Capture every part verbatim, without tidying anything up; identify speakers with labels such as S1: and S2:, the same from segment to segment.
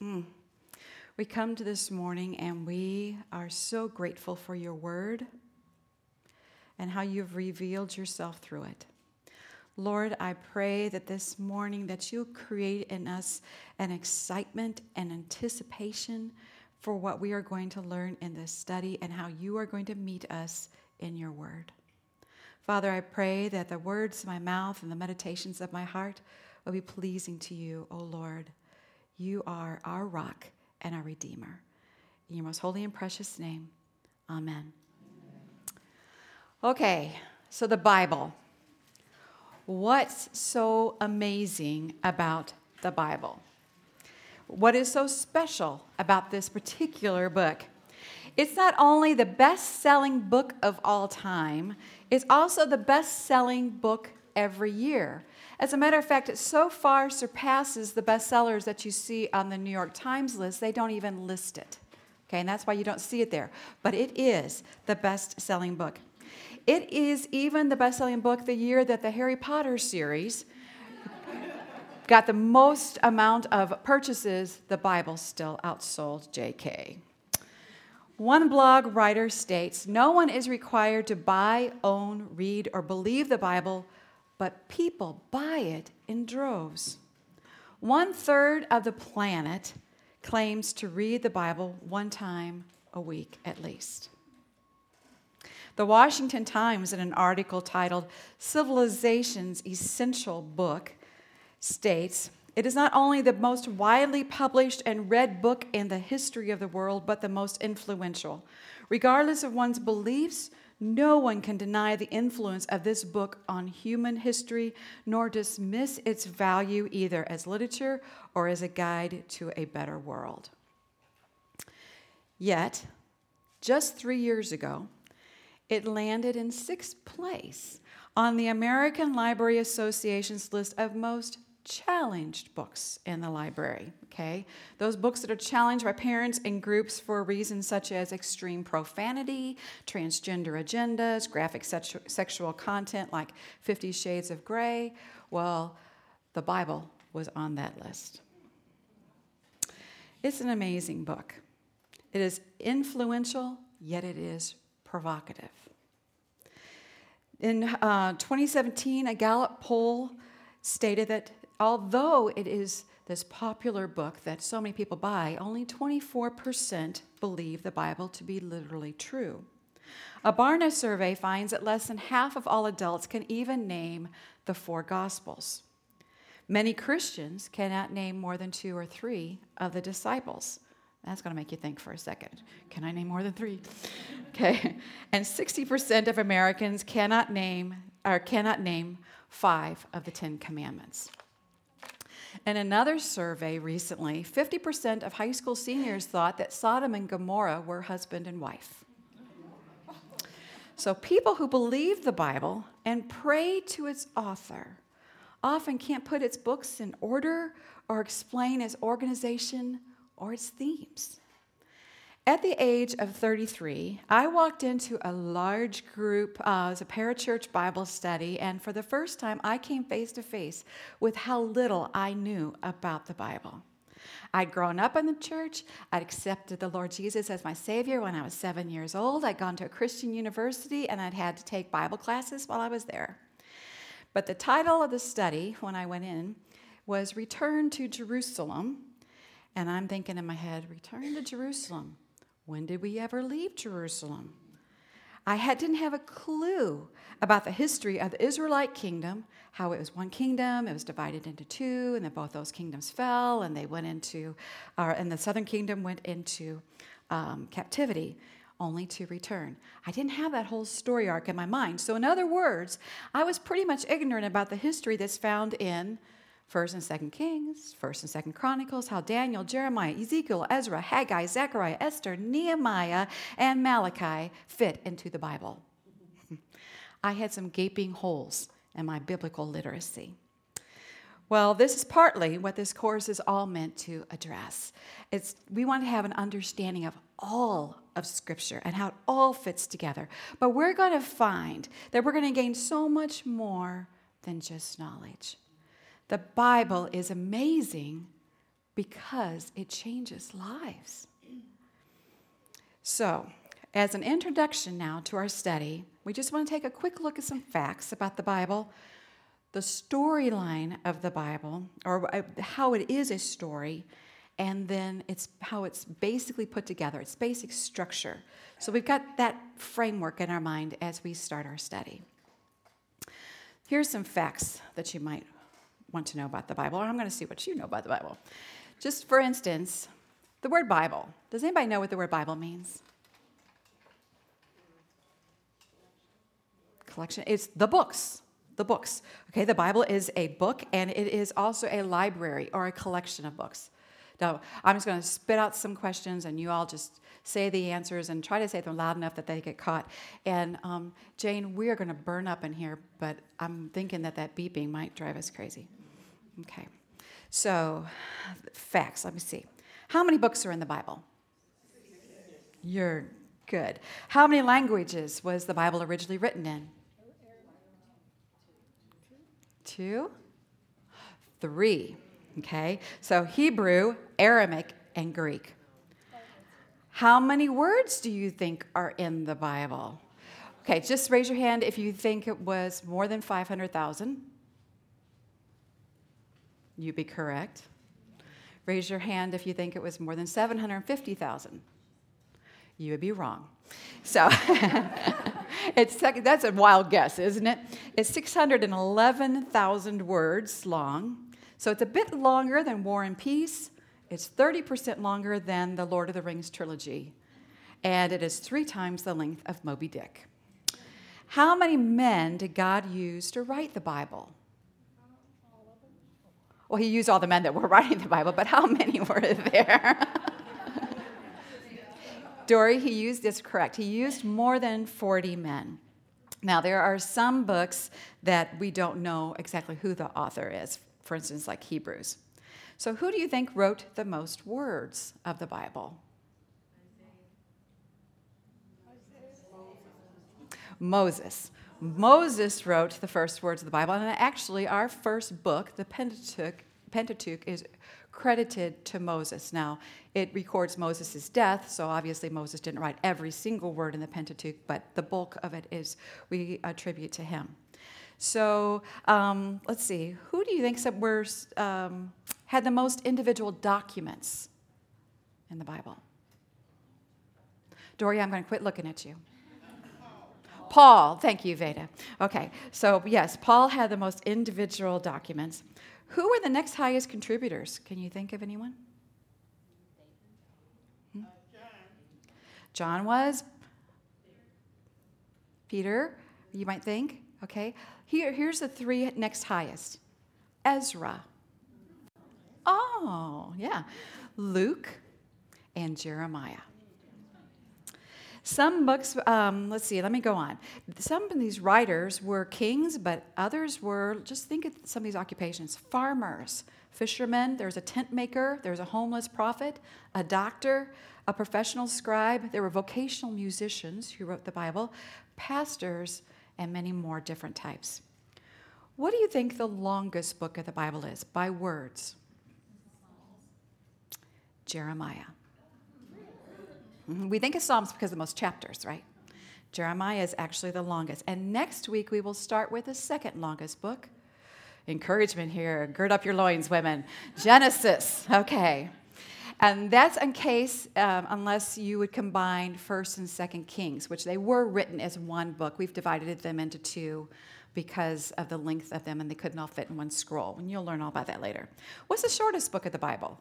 S1: Mm. We come to this morning and we are so grateful for your word and how you've revealed yourself through it. Lord, I pray that this morning that you'll create in us an excitement and anticipation for what we are going to learn in this study and how you are going to meet us in your word. Father, I pray that the words of my mouth and the meditations of my heart will be pleasing to you, O Lord. You are our rock and our Redeemer. In your most holy and precious name, amen. Okay, so the Bible. What's so amazing about the Bible? What is so special about this particular book? It's not only the best-selling book of all time, it's also the best-selling book every year. As a matter of fact, it so far surpasses the bestsellers that you see on the New York Times list, they don't even list it. Okay, and that's why you don't see it there. But it is the best-selling book. It is even the best-selling book the year that the Harry Potter series got the most amount of purchases. The Bible still outsold J K. One blog writer states, "No one is required to buy, own, read, or believe the Bible, but people buy it in droves." One third of the planet claims to read the Bible one time a week at least. The Washington Times, in an article titled "Civilization's Essential Book," states, "It is not only the most widely published and read book in the history of the world, but the most influential. Regardless of one's beliefs, no one can deny the influence of this book on human history, nor dismiss its value either as literature or as a guide to a better world." Yet, just three years ago, it landed in sixth place on the American Library Association's list of most challenged books in the library, okay? Those books that are challenged by parents and groups for reasons such as extreme profanity, transgender agendas, graphic sexu- sexual content like Fifty Shades of Grey. Well, the Bible was on that list. It's an amazing book. It is influential, yet it is provocative. In uh, twenty seventeen, a Gallup poll stated that although it is this popular book that so many people buy, only twenty-four percent believe the Bible to be literally true. A Barna survey finds that less than half of all adults can even name the four Gospels. Many Christians cannot name more than two or three of the disciples. That's going to make you think for a second. Can I name more than three? Okay. And sixty percent of Americans cannot name or cannot name five of the Ten Commandments. In another survey recently, fifty percent of high school seniors thought that Sodom and Gomorrah were husband and wife. So people who believe the Bible and pray to its author often can't put its books in order or explain its organization or its themes. At the age of thirty-three, I walked into a large group, uh, it was a parachurch Bible study, and for the first time, I came face to face with how little I knew about the Bible. I'd grown up in the church. I'd accepted the Lord Jesus as my Savior when I was seven years old. I'd gone to a Christian university, and I'd had to take Bible classes while I was there. But the title of the study, when I went in, was Return to Jerusalem. And I'm thinking in my head, return to Jerusalem. When did we ever leave Jerusalem? I had, didn't have a clue about the history of the Israelite kingdom, how it was one kingdom, it was divided into two, and then both those kingdoms fell, and they went into, uh, and the southern kingdom went into um, captivity, only to return. I didn't have that whole story arc in my mind. So in other words, I was pretty much ignorant about the history that's found in First and Second Kings, First and Second Chronicles, how Daniel, Jeremiah, Ezekiel, Ezra, Haggai, Zechariah, Esther, Nehemiah, and Malachi fit into the Bible. I had some gaping holes in my biblical literacy. Well, this is partly what this course is all meant to address. It's we want to have an understanding of all of Scripture and how it all fits together. But we're going to find that we're going to gain so much more than just knowledge. The Bible is amazing, because it changes lives. So, as an introduction now to our study, we just want to take a quick look at some facts about the Bible, the storyline of the Bible, or how it is a story, and then it's how it's basically put together, its basic structure. So we've got that framework in our mind as we start our study. Here's some facts that you might want to know about the Bible, or I'm going to see what you know about the Bible. Just for instance, the word Bible. Does anybody know what the word Bible means? Collection. It's the books. The books. Okay, the Bible is a book, and it is also a library or a collection of books. Now, I'm just going to spit out some questions, and you all just say the answers and try to say them loud enough that they get caught. And um, Jane, we are going to burn up in here, but I'm thinking that that beeping might drive us crazy. Okay. So, facts. Let me see. How many books are in the Bible? You're good. How many languages was the Bible originally written in? Two? Three. Okay. So, Hebrew, Aramaic, and Greek. How many words do you think are in the Bible? Okay, just raise your hand if you think it was more than five hundred thousand. You'd be correct. Raise your hand if you think it was more than seven hundred fifty thousand. You would be wrong. So it's that's a wild guess, isn't it? It's six hundred eleven thousand words long. So it's a bit longer than War and Peace. It's thirty percent longer than the Lord of the Rings trilogy. And it is three times the length of Moby Dick. How many men did God use to write the Bible? Well, he used all the men that were writing the Bible, but how many were there? Dory, he used, is correct. He used more than forty men. Now, there are some books that we don't know exactly who the author is, for instance, like Hebrews. So who do you think wrote the most words of the Bible? Moses. Moses wrote the first words of the Bible, and actually our first book, the Pentateuch, Pentateuch is credited to Moses. Now, it records Moses' death, so obviously Moses didn't write every single word in the Pentateuch, but the bulk of it is we attribute to him. So um, let's see, who do you think some were, um, had the most individual documents in the Bible? Dory, I'm going to quit looking at you. Paul, thank you, Veda. Okay, so yes, Paul had the most individual documents. Who were the next highest contributors? Can you think of anyone? Hmm? John was. Peter, you might think. Okay, Here, here's the three next highest. Ezra. Oh, yeah. Luke and Jeremiah. Some books, um, let's see, let me go on. Some of these writers were kings, but others were, just think of some of these occupations, farmers, fishermen, there's a tent maker, there's a homeless prophet, a doctor, a professional scribe, there were vocational musicians who wrote the Bible, pastors, and many more different types. What do you think the longest book of the Bible is by words? Jeremiah. We think of Psalms because of the most chapters, right? Jeremiah is actually the longest. And next week, we will start with the second longest book. Encouragement here. Gird up your loins, women. Genesis. Okay. And that's in case, um, unless you would combine First and Second Kings, which they were written as one book. We've divided them into two because of the length of them, and they couldn't all fit in one scroll. And you'll learn all about that later. What's the shortest book of the Bible?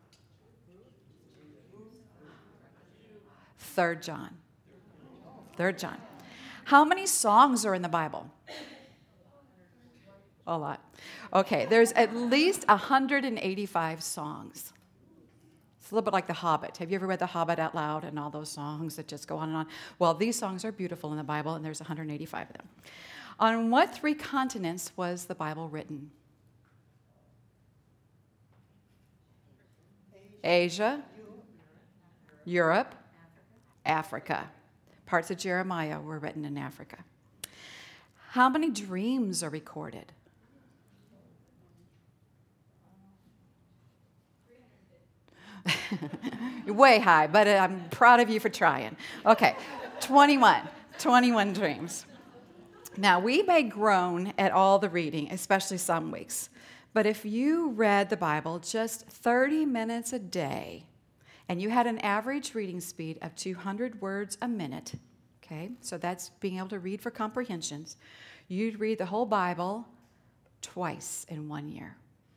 S1: Third John. Third John. How many songs are in the Bible? A lot. Okay, there's at least one hundred eighty-five songs. It's a little bit like The Hobbit. Have you ever read The Hobbit out loud and all those songs that just go on and on? Well, these songs are beautiful in the Bible, and there's one hundred eighty-five of them. On what three continents was the Bible written? Asia, Europe, Africa. Parts of Jeremiah were written in Africa. How many dreams are recorded? You're way high, but I'm proud of you for trying. Okay, twenty-one. twenty-one dreams. Now, we may groan at all the reading, especially some weeks. But if you read the Bible just thirty minutes a day, and you had an average reading speed of two hundred words a minute, okay, so that's being able to read for comprehensions, you'd read the whole Bible twice in one year.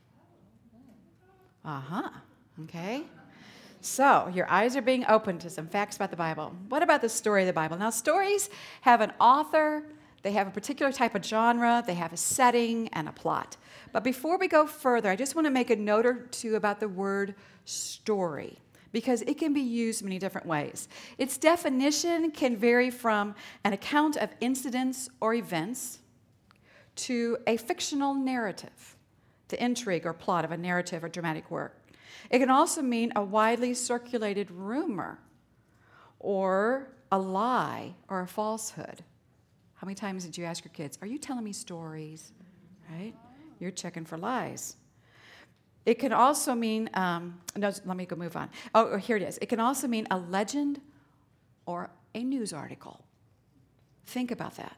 S1: Uh-huh, okay. So your eyes are being opened to some facts about the Bible. What about the story of the Bible? Now, stories have an author, they have a particular type of genre, they have a setting and a plot. But before we go further, I just want to make a note or two about the word story, because it can be used many different ways. Its definition can vary from an account of incidents or events to a fictional narrative, the intrigue or plot of a narrative or dramatic work. It can also mean a widely circulated rumor or a lie or a falsehood. How many times did you ask your kids, are you telling me stories? Right? You're checking for lies. It can also mean, um, no, let me go move on. Oh, here it is. It can also mean a legend or a news article. Think about that.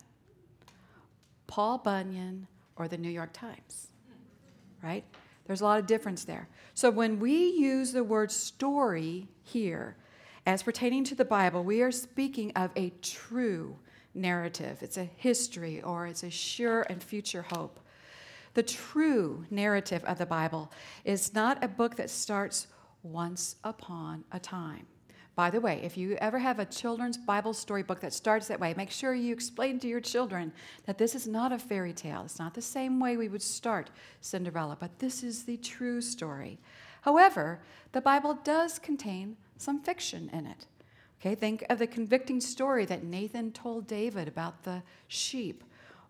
S1: Paul Bunyan or the New York Times, right? There's a lot of difference there. So when we use the word story here as pertaining to the Bible, we are speaking of a true narrative. It's a history or it's a sure and future hope. The true narrative of the Bible is not a book that starts once upon a time. By the way, if you ever have a children's Bible story book that starts that way, make sure you explain to your children that this is not a fairy tale. It's not the same way we would start Cinderella, but this is the true story. However, the Bible does contain some fiction in it. Okay, think of the convicting story that Nathan told David about the sheep,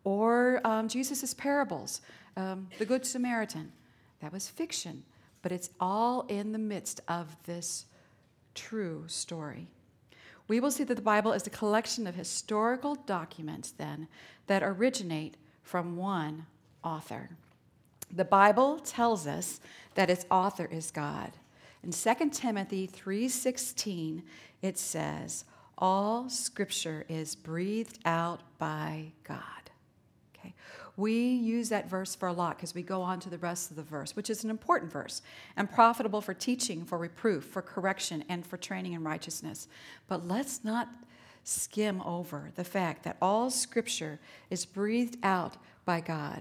S1: or um, Jesus' parables, um, the Good Samaritan. That was fiction, but it's all in the midst of this true story. We will see that the Bible is a collection of historical documents, then, that originate from one author. The Bible tells us that its author is God. In Second Timothy three sixteen, it says, all Scripture is breathed out by God. Okay. We use that verse for a lot because we go on to the rest of the verse, which is an important verse and profitable for teaching, for reproof, for correction, and for training in righteousness. But let's not skim over the fact that all Scripture is breathed out by God.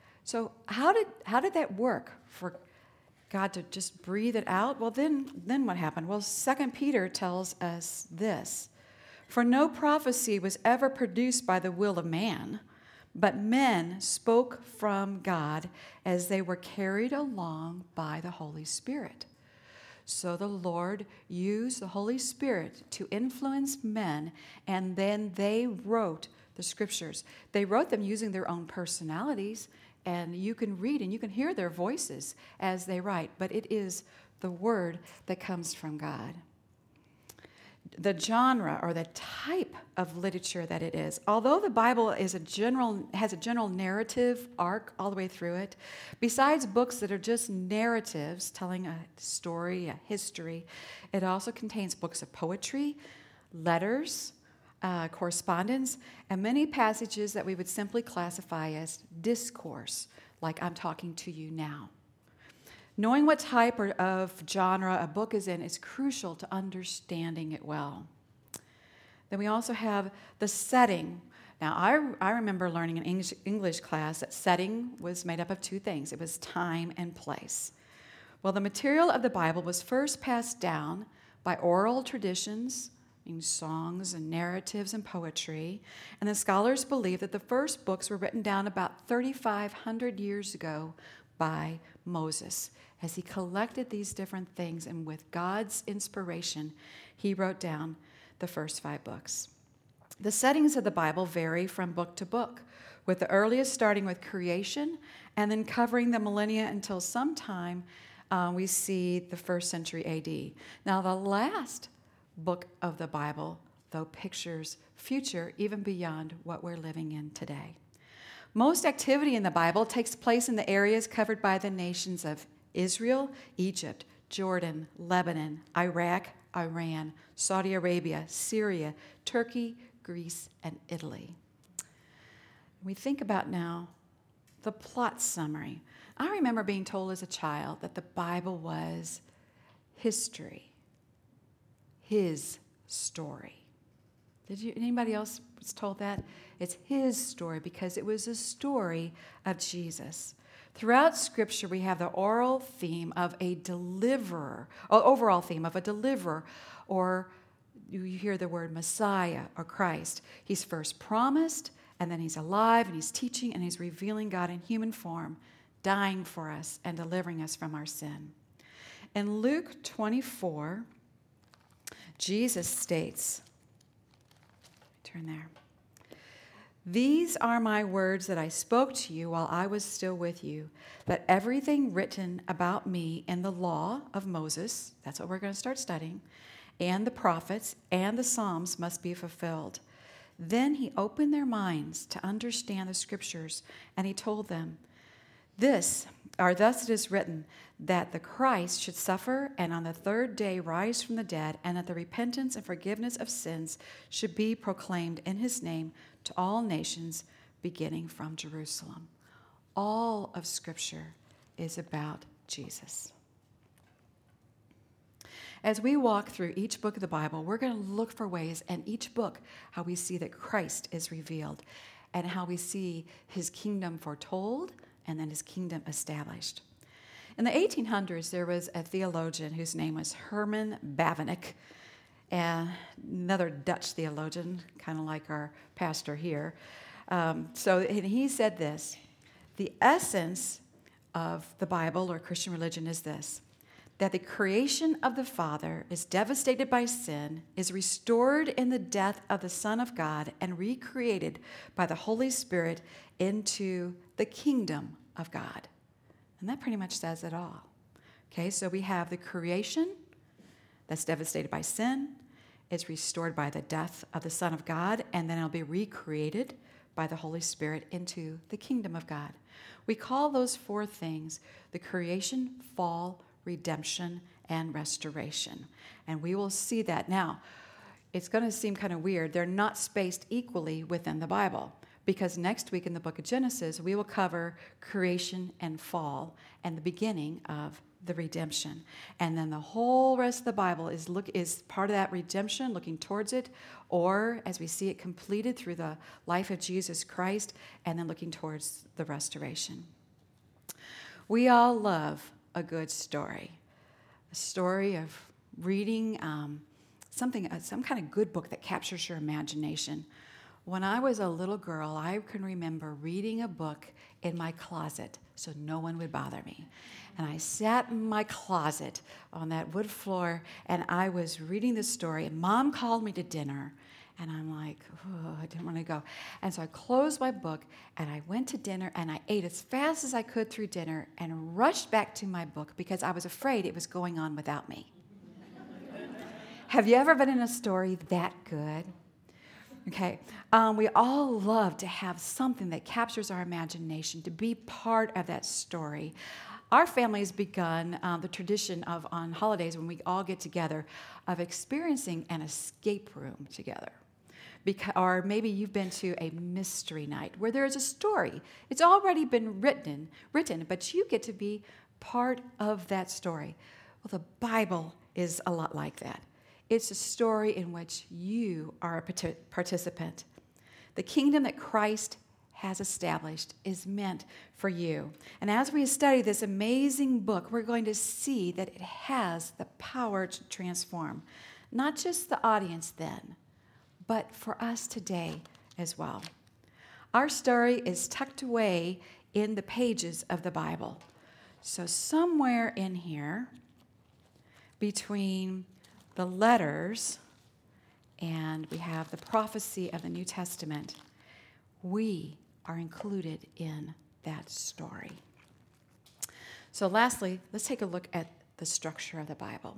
S1: So how did how did that work for God to just breathe it out? Well, then, then what happened? Well, Second Peter tells us this. For no prophecy was ever produced by the will of man, but men spoke from God as they were carried along by the Holy Spirit. So the Lord used the Holy Spirit to influence men, and then they wrote the Scriptures. They wrote them using their own personalities, and you can read and you can hear their voices as they write, but it is the Word that comes from God. The genre or the type of literature that it is, although the Bible is a general has a general narrative arc all the way through it, besides books that are just narratives telling a story, a history, it also contains books of poetry, letters, uh, correspondence, and many passages that we would simply classify as discourse, like I'm talking to you now. Knowing what type of genre a book is in is crucial to understanding it well. Then we also have the setting. Now, I, I remember learning in English, English class that setting was made up of two things. It was time and place. Well, the material of the Bible was first passed down by oral traditions, meaning songs and narratives and poetry, and the scholars believe that the first books were written down about thirty-five hundred years ago by Moses, as he collected these different things, and with God's inspiration, he wrote down the first five books. The settings of the Bible vary from book to book, with the earliest starting with creation and then covering the millennia until sometime uh, we see the first century A D. Now, the last book of the Bible, though, pictures future even beyond what we're living in today. Most activity in the Bible takes place in the areas covered by the nations of Israel, Egypt, Jordan, Lebanon, Iraq, Iran, Saudi Arabia, Syria, Turkey, Greece, and Italy. We think about now the plot summary. I remember being told as a child that the Bible was history, his story. Did you, anybody else was told that? It's his story because it was a story of Jesus. Throughout Scripture, we have the oral theme of a deliverer, or overall theme of a deliverer, or you hear the word Messiah or Christ. He's first promised, and then he's alive, and he's teaching, and he's revealing God in human form, dying for us and delivering us from our sin. In Luke twenty-four, Jesus states, turn there, "These are my words that I spoke to you while I was still with you, that everything written about me in the law of Moses," that's what we're going to start studying, "and the prophets and the Psalms must be fulfilled." Then he opened their minds to understand the Scriptures, and he told them, This, or thus it is written, that the Christ should suffer and on the third day rise from the dead, and that the repentance and forgiveness of sins should be proclaimed in his name to all nations, beginning from Jerusalem. All of Scripture is about Jesus. As we walk through each book of the Bible, we're going to look for ways in each book how we see that Christ is revealed and how we see his kingdom foretold and then his kingdom established. In the eighteen hundreds, there was a theologian whose name was Herman Bavinck, and another Dutch theologian, kind of like our pastor here. Um, so and he said this, the essence of the Bible or Christian religion is this, that the creation of the Father is devastated by sin, is restored in the death of the Son of God, and recreated by the Holy Spirit into the kingdom of God. And that pretty much says it all. Okay, so we have the creation that's devastated by sin, is restored by the death of the Son of God, and then it'll be recreated by the Holy Spirit into the kingdom of God. We call those four things the creation, fall, redemption, and restoration. And we will see that. Now, it's going to seem kind of weird. They're not spaced equally within the Bible, because next week in the book of Genesis, we will cover creation and fall and the beginning of the redemption. And then the whole rest of the Bible is look is part of that redemption, looking towards it, or as we see it completed through the life of Jesus Christ, and then looking towards the restoration. We all love a good story, a story of reading um, something, some kind of good book that captures your imagination. When I was a little girl, I can remember reading a book in my closet so no one would bother me. And I sat in my closet on that wood floor, and I was reading this story, and Mom called me to dinner, and I'm like, oh, I didn't want to go. And so I closed my book, and I went to dinner, and I ate as fast as I could through dinner and rushed back to my book because I was afraid it was going on without me. Have you ever been in a story that good? Okay, um, we all love to have something that captures our imagination, to be part of that story. Our family has begun uh, the tradition of, on holidays when we all get together, of experiencing an escape room together. Because, or maybe you've been to a mystery night where there is a story. It's already been written, written, but you get to be part of that story. Well, the Bible is a lot like that. It's a story in which you are a participant. The kingdom that Christ has established is meant for you. And as we study this amazing book, we're going to see that it has the power to transform, not just the audience then, but for us today as well. Our story is tucked away in the pages of the Bible. So somewhere in here, between the letters and we have the prophecy of the New Testament, we are included in that story. So lastly, let's take a look at the structure of the Bible.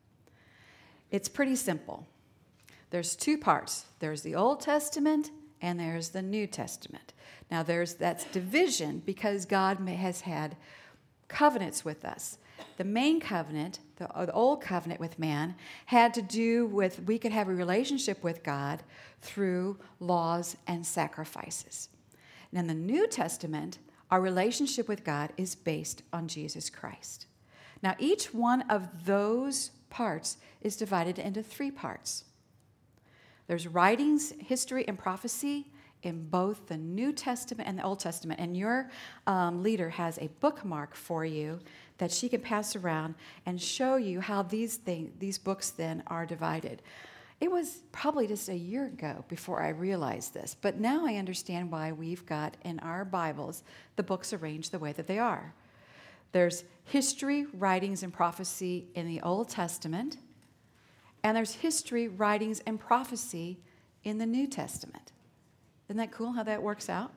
S1: It's pretty simple. There's two parts. There's the Old Testament and there's the New Testament. Now there's that's division because God has had covenants with us. The main covenant the, the old covenant with man, had to do with we could have a relationship with God through laws and sacrifices. And in the New Testament, our relationship with God is based on Jesus Christ. Now, each one of those parts is divided into three parts. There's writings, history, and prophecy in both the New Testament and the Old Testament. And your um, leader has a bookmark for you that she can pass around and show you how these things, these books then are divided. It was probably just a year ago before I realized this, but now I understand why we've got in our Bibles the books arranged the way that they are. There's history, writings, and prophecy in the Old Testament, and there's history, writings, and prophecy in the New Testament. Isn't that cool how that works out?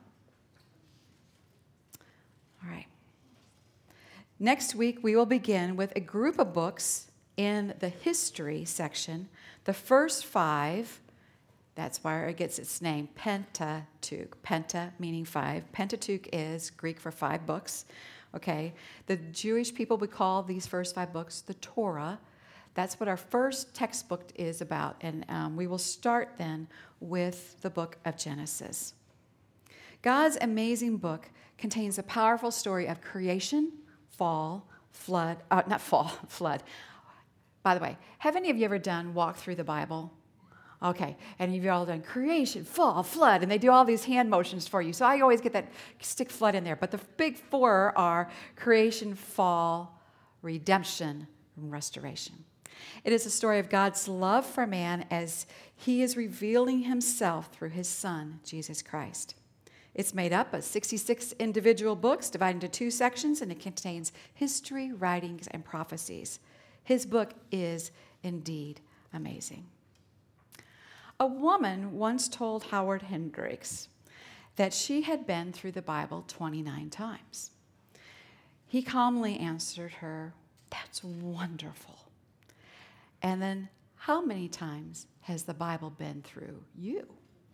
S1: All right. Next week, we will begin with a group of books in the history section. The first five, that's where it gets its name, Pentateuch. Penta meaning five. Pentateuch is Greek for five books. Okay. The Jewish people would call these first five books the Torah. That's what our first textbook is about, and um, we will start then with the book of Genesis. God's amazing book contains a powerful story of creation, fall, flood, uh, not fall, flood. By the way, have any of you ever done walk through the Bible? Okay, and you've all done creation, fall, flood, and they do all these hand motions for you. So I always get that stick flood in there. But the big four are creation, fall, redemption, and restoration. It is a story of God's love for man as he is revealing himself through his Son, Jesus Christ. It's made up of sixty-six individual books divided into two sections, and it contains history, writings, and prophecies. His book is indeed amazing. A woman once told Howard Hendricks that she had been through the Bible twenty-nine times. He calmly answered her, "That's wonderful." And then, how many times has the Bible been through you?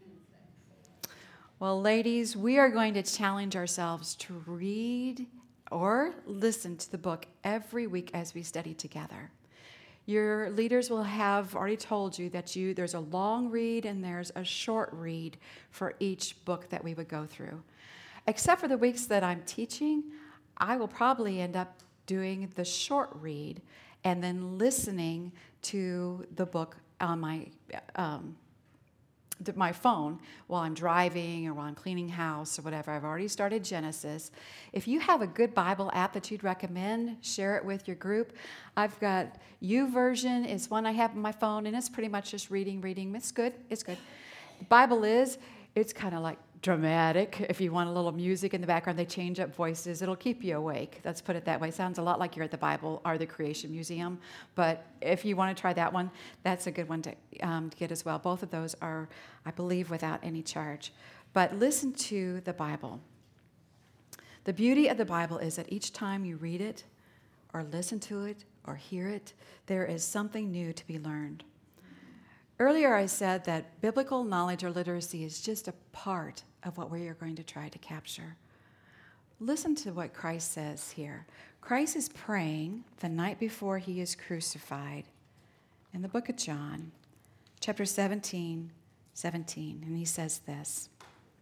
S1: Well, ladies, we are going to challenge ourselves to read or listen to the book every week as we study together. Your leaders will have already told you that you there's a long read and there's a short read for each book that we would go through. Except for the weeks that I'm teaching, I will probably end up doing the short read and then listening to the book on my um, my phone while I'm driving or while I'm cleaning house or whatever. I've already started Genesis. If you have a good Bible app that you'd recommend, share it with your group. I've got YouVersion is one I have on my phone, and it's pretty much just reading, reading. It's good. It's good. The Bible is, it's kind of like dramatic. If you want a little music in the background, they change up voices. It'll keep you awake. Let's put it that way. Sounds a lot like you're at the Bible or the Creation Museum. But if you want to try that one, that's a good one to, um, to get as well. Both of those are, I believe, without any charge. But listen to the Bible. The beauty of the Bible is that each time you read it or listen to it or hear it, there is something new to be learned. Earlier I said that biblical knowledge or literacy is just a part of what we are going to try to capture. Listen to what Christ says here. Christ is praying the night before he is crucified in the book of John, chapter seventeen, seventeen, and he says this: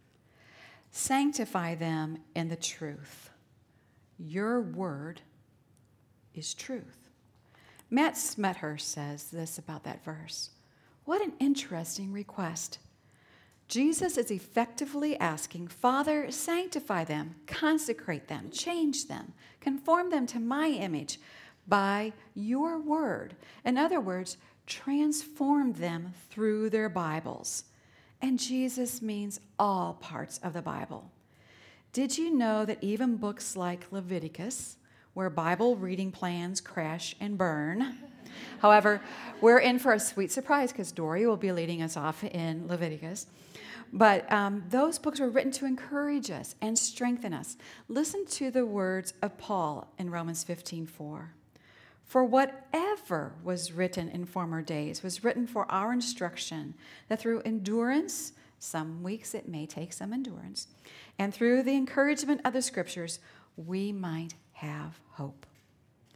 S1: "Sanctify them in the truth. Your word is truth." Matt Smethurst says this about that verse. What an interesting request. Jesus is effectively asking, Father, sanctify them, consecrate them, change them, conform them to my image by your word. In other words, transform them through their Bibles. And Jesus means all parts of the Bible. Did you know that even books like Leviticus, where Bible reading plans crash and burn? However, we're in for a sweet surprise because Dory will be leading us off in Leviticus. But um, those books were written to encourage us and strengthen us. Listen to the words of Paul in Romans fifteen four. For whatever was written in former days was written for our instruction, that through endurance, some weeks it may take some endurance, and through the encouragement of the scriptures, we might have hope.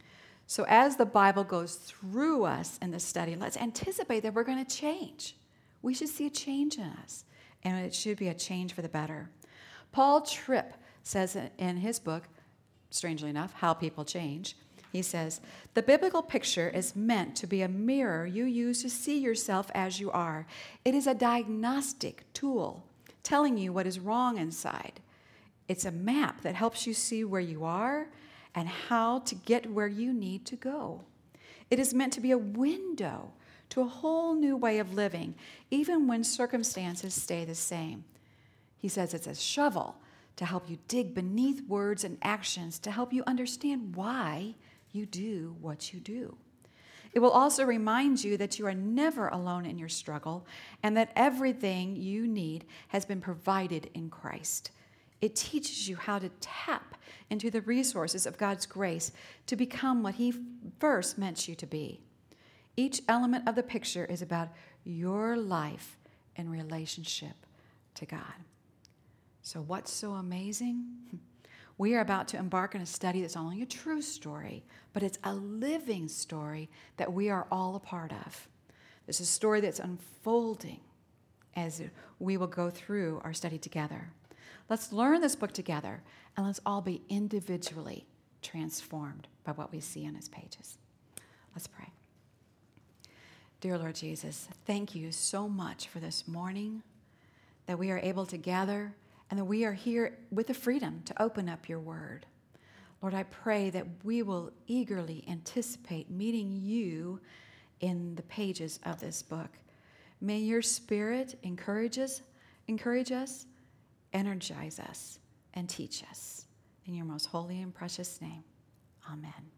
S1: So as the Bible goes through us in this study, let's anticipate that we're going to change. We should see a change in us, and it should be a change for the better. Paul Tripp says in his book, strangely enough, How People Change, he says, the biblical picture is meant to be a mirror you use to see yourself as you are. It is a diagnostic tool telling you what is wrong inside. It's a map that helps you see where you are and how to get where you need to go. It is meant to be a window to a whole new way of living, even when circumstances stay the same. He says it's a shovel to help you dig beneath words and actions to help you understand why you do what you do. It will also remind you that you are never alone in your struggle and that everything you need has been provided in Christ. It teaches you how to tap into the resources of God's grace to become what He first meant you to be. Each element of the picture is about your life in relationship to God. So what's so amazing? We are about to embark on a study that's not only a true story, but it's a living story that we are all a part of. It's a story that's unfolding as we will go through our study together. Let's learn this book together, and let's all be individually transformed by what we see on its pages. Let's pray. Dear Lord Jesus, thank you so much for this morning that we are able to gather and that we are here with the freedom to open up your word. Lord, I pray that we will eagerly anticipate meeting you in the pages of this book. May your Spirit encourage us, encourage us, energize us, and teach us. In your most holy and precious name, amen.